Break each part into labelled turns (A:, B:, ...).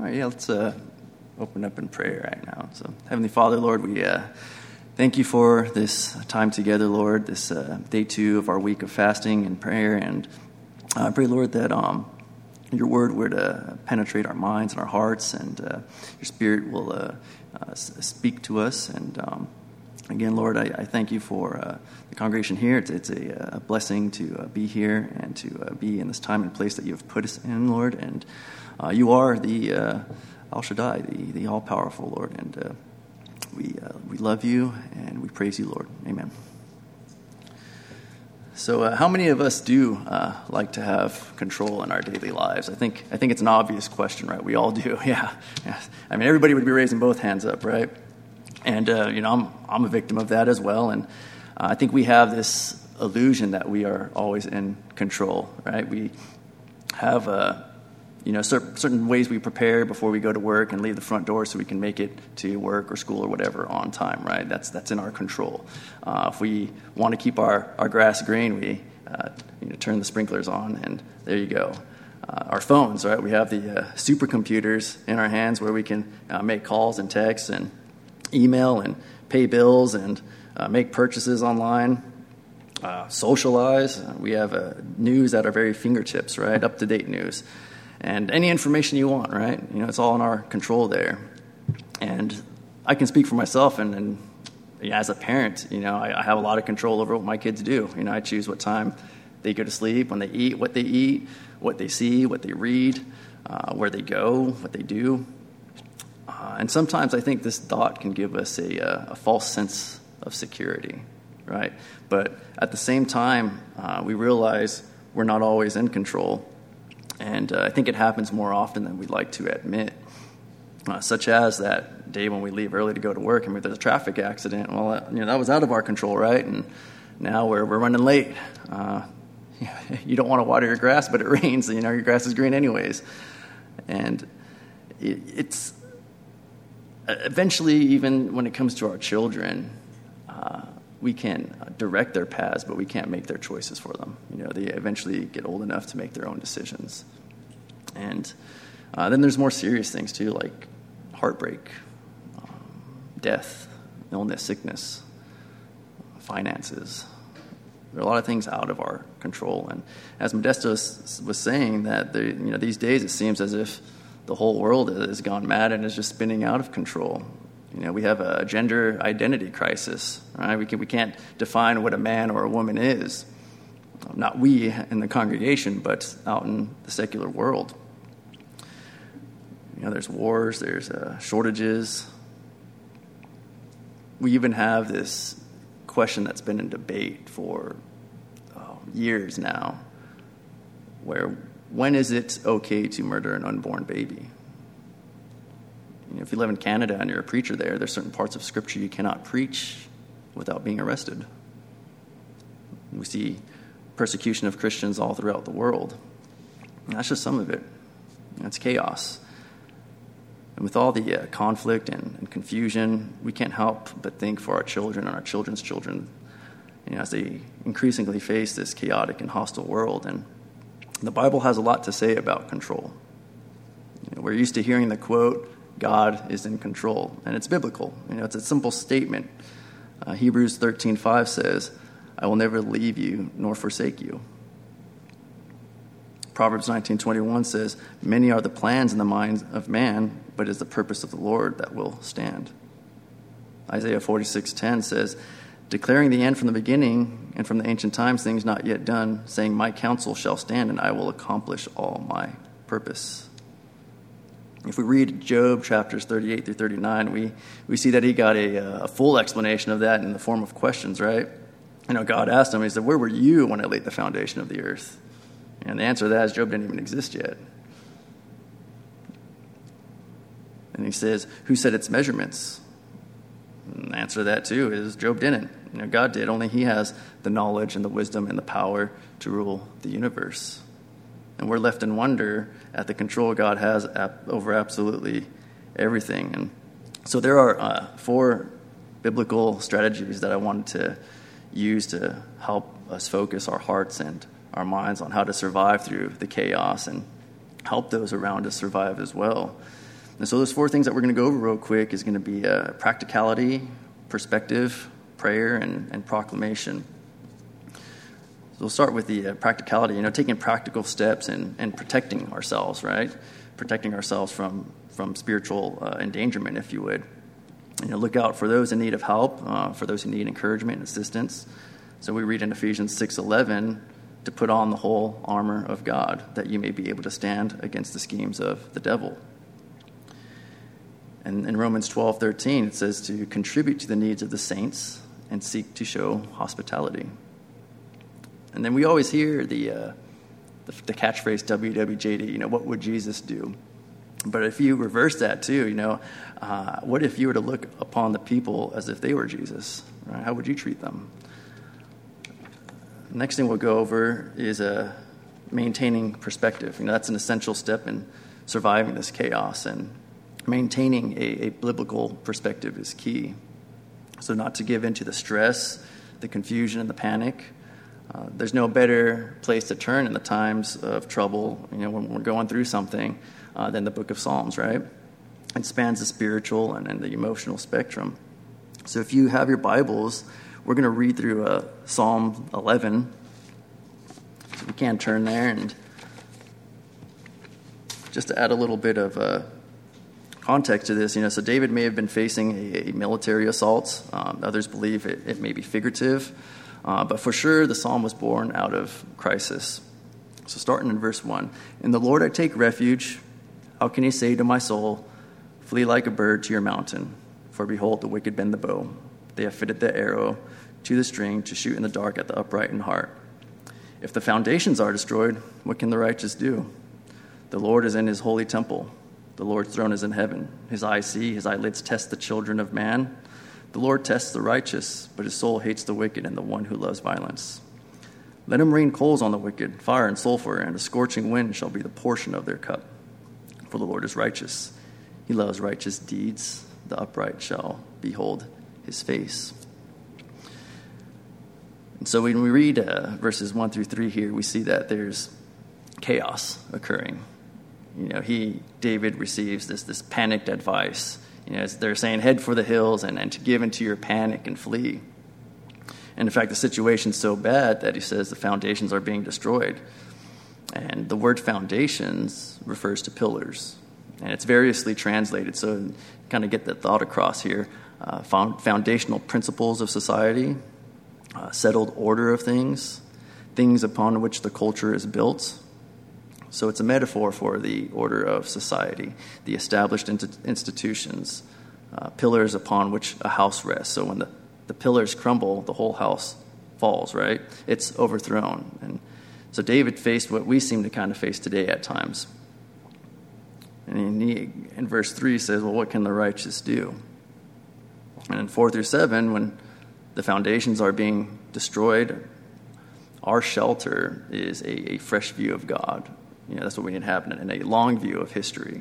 A: All right, yeah, let's open up in prayer right now. So, Heavenly Father, Lord, we thank you for this time together, Lord, this day 2 of our week of fasting and prayer. And I pray, Lord, that your word would penetrate our minds and our hearts, and your Spirit will speak to us. And again, Lord, I thank you for the congregation here. It's a blessing to be here and to be in this time and place that you have put us in, Lord. And you are the El Shaddai, the all-powerful Lord. And we love you and we praise you, Lord. Amen. So how many of us do like to have control in our daily lives? I think it's an obvious question, right? We all do, yeah. I mean, everybody would be raising both hands up, right? And, I'm a victim of that as well. And I think we have this illusion that we are always in control, right? We have, certain ways we prepare before we go to work and leave the front door so we can make it to work or school or whatever on time, right? That's in our control. If we want to keep our grass green, we turn the sprinklers on, and there you go. Our phones, right? We have the supercomputers in our hands where we can make calls and texts and email and pay bills and make purchases online, socialize. We have news at our very fingertips, right? Up-to-date news. And any information you want, right? It's all in our control there. And I can speak for myself, and as a parent, I have a lot of control over what my kids do. I choose what time they go to sleep, when they eat, what they see, what they read, where they go, what they do. And sometimes I think this thought can give us a false sense of security, right? But at the same time, we realize we're not always in control. And I think it happens more often than we'd like to admit, such as that day when we leave early to go to work and there's a traffic accident. Well, that was out of our control, right? And now we're running late. You don't want to water your grass, but it rains. Your grass is green anyways. And it's eventually, even when it comes to our children, we can direct their paths, but we can't make their choices for them. They eventually get old enough to make their own decisions. And then there's more serious things too, like heartbreak, death, illness, sickness, finances. There are a lot of things out of our control. And as Modesto was saying, that these days it seems as if the whole world has gone mad and is just spinning out of control. We have a gender identity crisis, right? We can't define what a man or a woman is. Not we in the congregation, but out in the secular world. There's wars, there's shortages. We even have this question that's been in debate for years now, where when is it okay to murder an unborn baby? If you live in Canada and you're a preacher there's certain parts of Scripture you cannot preach without being arrested. We see persecution of Christians all throughout the world. And that's just some of it. It's chaos. And with all the conflict and confusion, we can't help but think for our children and our children's children, as they increasingly face this chaotic and hostile world. And the Bible has a lot to say about control. We're used to hearing the quote, God is in control, and it's biblical. It's a simple statement. Hebrews 13:5 says, I will never leave you nor forsake you. Proverbs 19:21 says, many are the plans in the mind of man, but it is the purpose of the Lord that will stand. Isaiah 46:10 says, declaring the end from the beginning and from the ancient times things not yet done, saying, my counsel shall stand and I will accomplish all my purpose. If we read Job chapters 38 through 39, we see that he got a full explanation of that in the form of questions, right? God asked him, he said, where were you when I laid the foundation of the earth? And the answer to that is Job didn't even exist yet. And he says, who set its measurements? And the answer to that too is Job didn't. God did. Only he has the knowledge and the wisdom and the power to rule the universe. And we're left in wonder at the control God has over absolutely everything. And so there are 4 biblical strategies that I wanted to use to help us focus our hearts and our minds on how to survive through the chaos and help those around us survive as well. And so those 4 things that we're going to go over real quick is going to be practicality, perspective, prayer, and proclamation. So we'll start with the practicality, taking practical steps and protecting ourselves, right? Protecting ourselves from spiritual endangerment, if you would. Look out for those in need of help, for those who need encouragement and assistance. So we read in Ephesians 6:11 to put on the whole armor of God, that you may be able to stand against the schemes of the devil. And in Romans 12:13, it says to contribute to the needs of the saints and seek to show hospitality. And then we always hear the catchphrase WWJD, what would Jesus do? But if you reverse that too, what if you were to look upon the people as if they were Jesus? Right? How would you treat them? Next thing we'll go over is maintaining perspective. That's an essential step in surviving this chaos, and maintaining a biblical perspective is key. So not to give into the stress, the confusion, and the panic. There's no better place to turn in the times of trouble, when we're going through something, than the book of Psalms, right? It spans the spiritual and the emotional spectrum. So if you have your Bibles, we're going to read through Psalm 11. So we can turn there, and just to add a little bit of context to this, so David may have been facing a military assault. Others believe it may be figurative. But for sure, the psalm was born out of crisis. So starting in verse 1, "In the Lord I take refuge. How can you say to my soul, flee like a bird to your mountain? For behold, the wicked bend the bow. They have fitted the arrow to the string to shoot in the dark at the upright in heart. If the foundations are destroyed, what can the righteous do? The Lord is in his holy temple. The Lord's throne is in heaven. His eyes see, his eyelids test the children of man. The Lord tests the righteous, but his soul hates the wicked and the one who loves violence. Let him rain coals on the wicked, fire and sulfur, and a scorching wind shall be the portion of their cup. For the Lord is righteous. He loves righteous deeds. The upright shall behold his face." And so when we read verses 1 through 3 here, we see that there's chaos occurring. David receives this panicked advice. As they're saying, head for the hills and to give into your panic and flee. And in fact, the situation's so bad that he says the foundations are being destroyed. And the word foundations refers to pillars. And it's variously translated, so kind of get that thought across here. Foundational principles of society, settled order of things, things upon which the culture is built. So it's a metaphor for the order of society, the established institutions, pillars upon which a house rests. So when the pillars crumble, the whole house falls, right? It's overthrown. And so David faced what we seem to kind of face today at times. And in verse 3 says, well, what can the righteous do? And in 4 through 7, when the foundations are being destroyed, our shelter is a fresh view of God. That's what we need to have in a long view of history.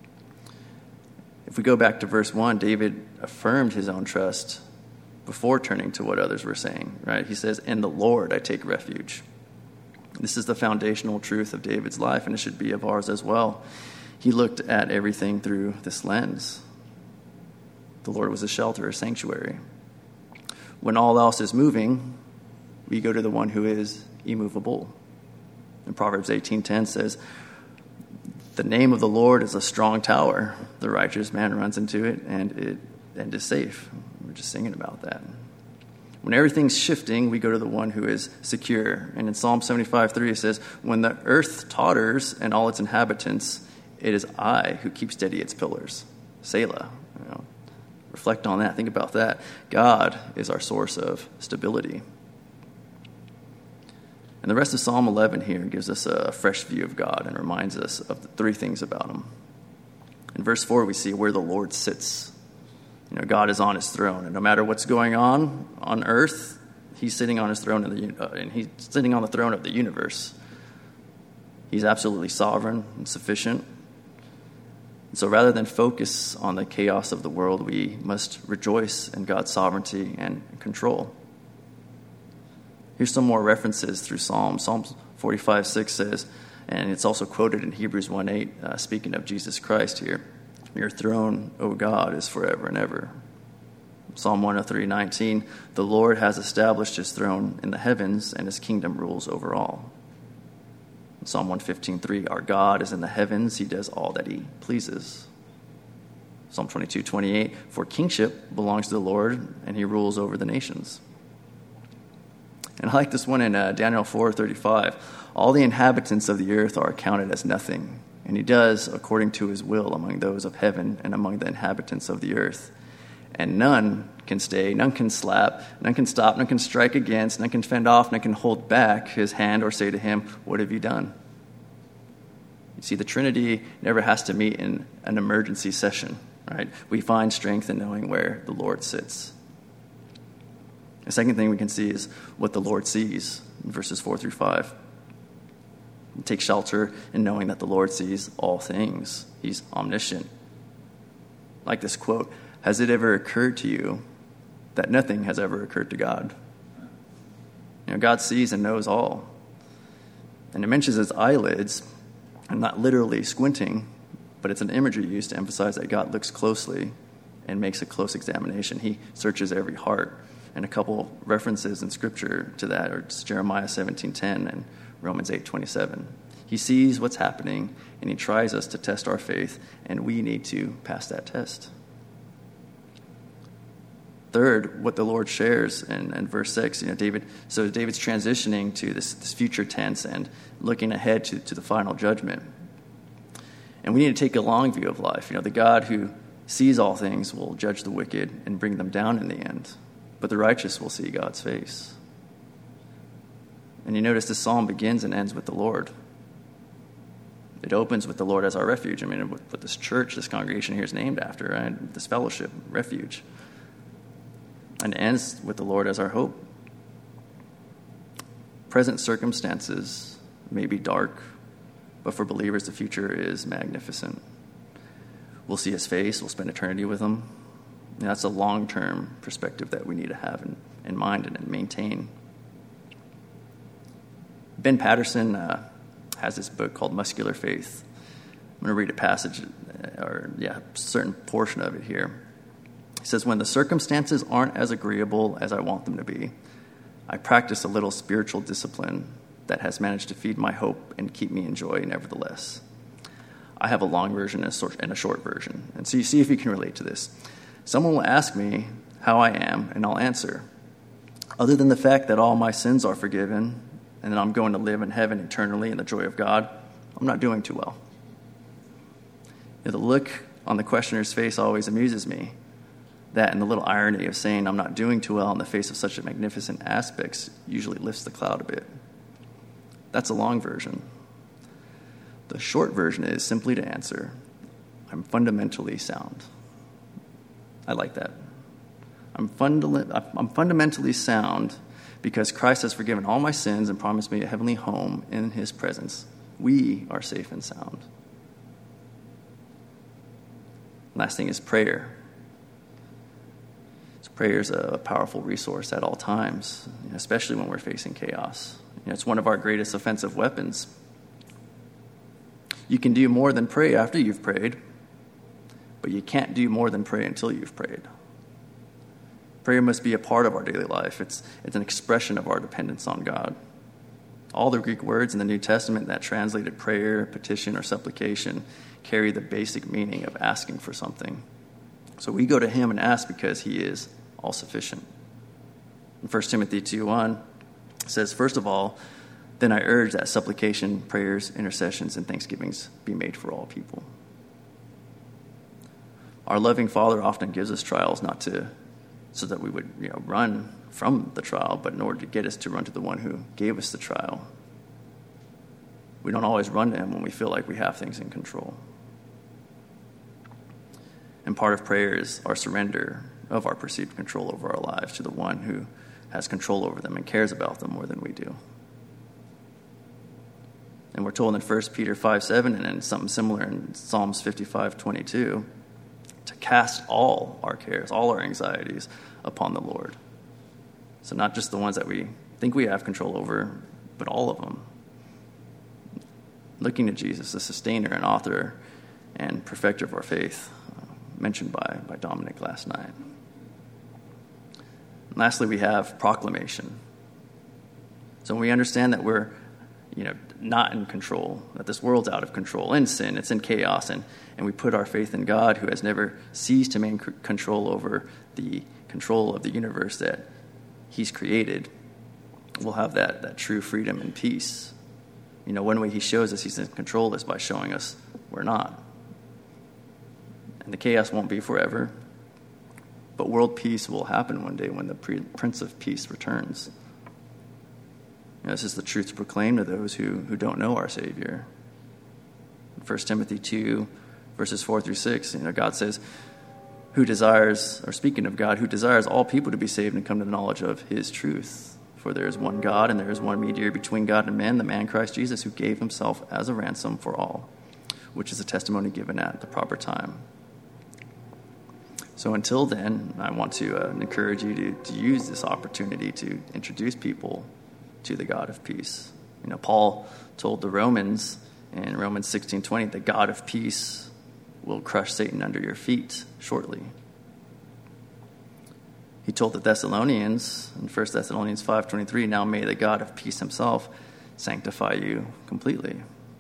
A: If we go back to verse 1, David affirmed his own trust before turning to what others were saying, right? He says, "In the Lord I take refuge." This is the foundational truth of David's life, and it should be of ours as well. He looked at everything through this lens. The Lord was a shelter, a sanctuary. When all else is moving, we go to the one who is immovable. And Proverbs 18:10 says, "The name of the Lord is a strong tower. The righteous man runs into it and is safe." We're just singing about that. When everything's shifting, we go to the one who is secure. And in Psalm 75:3 it says, "When the earth totters and all its inhabitants, it is I who keep steady its pillars." Selah. Reflect on that. Think about that. God is our source of stability. And the rest of Psalm 11 here gives us a fresh view of God and reminds us of the 3 things about him. In verse 4, we see where the Lord sits. God is on his throne, and no matter what's going on earth, he's sitting on his throne, and he's sitting on the throne of the universe. He's absolutely sovereign and sufficient. So rather than focus on the chaos of the world, we must rejoice in God's sovereignty and control. Here's some more references through Psalms. Psalm 45:6 says, and it's also quoted in Hebrews 1:8, speaking of Jesus Christ here, Your throne, O God, is forever and ever. Psalm 103:19, the Lord has established his throne in the heavens, and his kingdom rules over all. Psalm 115:3, our God is in the heavens, he does all that he pleases. Psalm 22:28, for kingship belongs to the Lord, and he rules over the nations. And I like this one in Daniel 4:35, all the inhabitants of the earth are accounted as nothing, and he does according to his will among those of heaven and among the inhabitants of the earth. And none can stay, none can slap, none can stop, none can strike against, none can fend off, none can hold back his hand or say to him, what have you done? You see, the Trinity never has to meet in an emergency session, right? We find strength in knowing where the Lord sits. The second thing we can see is what the Lord sees in verses 4-5. Take shelter in knowing that the Lord sees all things. He's omniscient. Like this quote, has it ever occurred to you that nothing has ever occurred to God? You know, God sees and knows all. And it mentions his eyelids, and not literally squinting, but it's an imagery used to emphasize that God looks closely and makes a close examination. He searches every heart. And a couple references in Scripture to that are Jeremiah 17:10 and Romans 8:27. He sees what's happening, and he tries us to test our faith, and we need to pass that test. Third, what the Lord shares in verse 6, David's transitioning to this future tense and looking ahead to the final judgment. And we need to take a long view of life. The God who sees all things will judge the wicked and bring them down in the end, but the righteous will see God's face. And you notice this psalm begins and ends with the Lord. It opens with the Lord as our refuge. What this church, this congregation here is named after, right? This fellowship, refuge. And ends with the Lord as our hope. Present circumstances may be dark, but for believers, the future is magnificent. We'll see his face. We'll spend eternity with him. And that's a long-term perspective that we need to have in mind and maintain. Ben Patterson has this book called Muscular Faith. I'm going to read a passage, a certain portion of it here. He says, when the circumstances aren't as agreeable as I want them to be, I practice a little spiritual discipline that has managed to feed my hope and keep me in joy nevertheless. I have a long version and a short version. And so you see if you can relate to this. Someone will ask me how I am, and I'll answer. Other than the fact that all my sins are forgiven, and that I'm going to live in heaven eternally in the joy of God, I'm not doing too well. The look on the questioner's face always amuses me. That and the little irony of saying I'm not doing too well in the face of such magnificent aspects usually lifts the cloud a bit. That's a long version. The short version is simply to answer, I'm fundamentally sound. I like that. I'm fundamentally sound because Christ has forgiven all my sins and promised me a heavenly home in his presence. We are safe and sound. Last thing is prayer. So prayer is a powerful resource at all times, especially when we're facing chaos. It's one of our greatest offensive weapons. You can do more than pray after you've prayed, but you can't do more than pray until you've prayed. Prayer must be a part of our daily life. It's an expression of our dependence on God. All the Greek words in the New Testament that translated prayer, petition, or supplication carry the basic meaning of asking for something. So we go to him and ask because he is all-sufficient. In 1 Timothy 2:1, it says, first of all, then I urge that supplication, prayers, intercessions, and thanksgivings be made for all people. Our loving Father often gives us trials so that we would run from the trial, but in order to get us to run to the one who gave us the trial. We don't always run to him when we feel like we have things in control. And part of prayer is our surrender of our perceived control over our lives to the one who has control over them and cares about them more than we do. And we're told in 1 Peter 5:7 and in something similar in Psalms 55:22 to cast all our cares, all our anxieties upon the Lord. So not just the ones that we think we have control over, but all of them. Looking to Jesus, the sustainer and author and perfecter of our faith, mentioned by Dominic last night. And lastly, we have proclamation. So when we understand that we're not in control, that this world's out of control, in sin, it's in chaos, and we put our faith in God, who has never ceased to maintain control over the control of the universe that he's created, we'll have that true freedom and peace. One way he shows us he's in control is by showing us we're not. And the chaos won't be forever, but world peace will happen one day when the Prince of Peace returns. This is the truth to proclaim to those who don't know our Savior. In 1 Timothy 2, verses 4 through 6, God says, who desires all people to be saved and come to the knowledge of his truth. For there is one God, and there is one mediator between God and men, the man Christ Jesus, who gave himself as a ransom for all, which is a testimony given at the proper time. So until then, I want to encourage you to use this opportunity to introduce people to the God of peace. Paul told the Romans in Romans 16:20, the God of peace will crush Satan under your feet shortly. He told the Thessalonians in 1 Thessalonians 5:23, now may the God of peace himself sanctify you completely.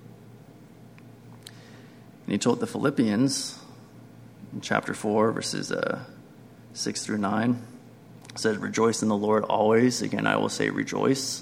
A: And he told the Philippians in chapter 4, verses 6 through 9, says, rejoice in the Lord always. Again, I will say rejoice.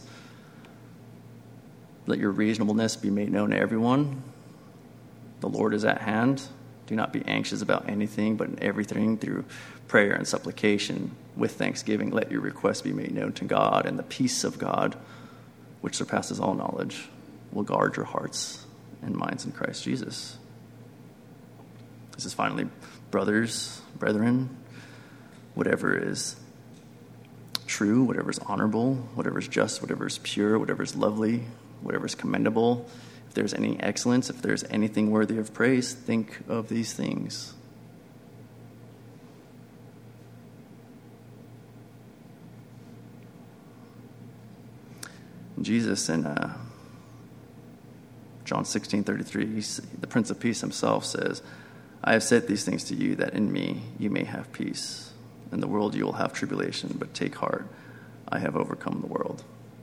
A: Let your reasonableness be made known to everyone. The Lord is at hand. Do not be anxious about anything, but in everything through prayer and supplication with thanksgiving, let your requests be made known to God, and the peace of God, which surpasses all knowledge, will guard your hearts and minds in Christ Jesus. This is finally, brethren, whatever is true, whatever is honorable, whatever is just, whatever is pure, whatever is lovely, whatever is commendable, if there's any excellence, if there's anything worthy of praise, think of these things. Jesus in John 16:33, the Prince of Peace himself says, I have said these things to you that in me you may have peace. In the world you will have tribulation, but take heart, I have overcome the world.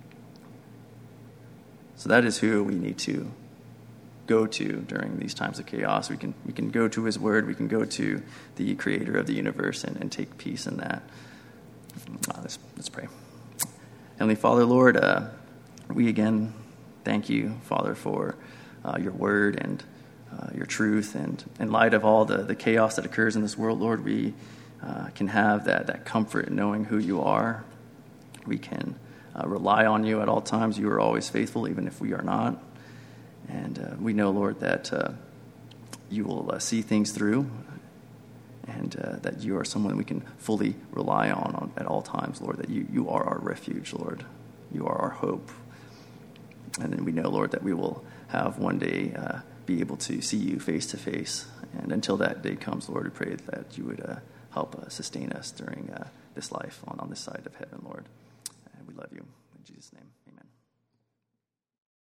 A: So that is who we need to go to during these times of chaos. We can go to his word, we can go to the creator of the universe and take peace in that. Let's pray. Heavenly Father, Lord, we again thank you, Father, for your word and your truth. And in light of all the chaos that occurs in this world, Lord, we can have that comfort in knowing who you are. We can rely on you at all times. You are always faithful, even if we are not. And we know, Lord, that you will see things through, and that you are someone we can fully rely on at all times, Lord, that you are our refuge, Lord. You are our hope. And then we know, Lord, that we will have one day be able to see you face to face. And until that day comes, Lord, we pray that you would help sustain us during this life on this side of heaven, Lord.